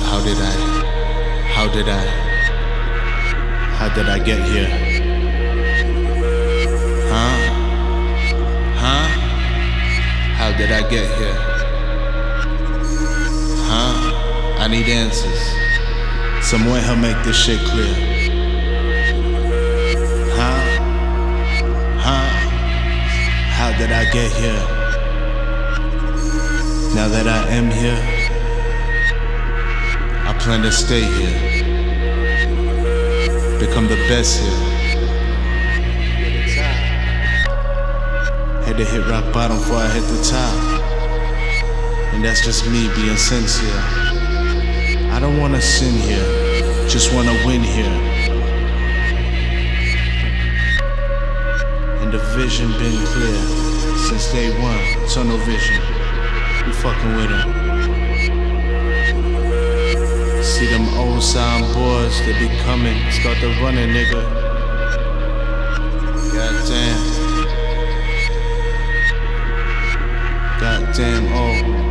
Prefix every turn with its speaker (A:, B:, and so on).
A: How did I? How did I? How did I get here? Huh? Huh? How did I get here? Huh? I need answers. Someone help make this shit clear. Huh? Huh? How did I get here? Now that I am here, I plan to stay here. Become the best here. Had to hit rock bottom before I hit the top. And that's just me being sincere. I don't wanna sin here, just wanna win here. And the vision been clear since day one, tunnel vision. We fucking with them. See them old sound boys, they be coming, start the running, nigga. Goddamn. Goddamn, oh.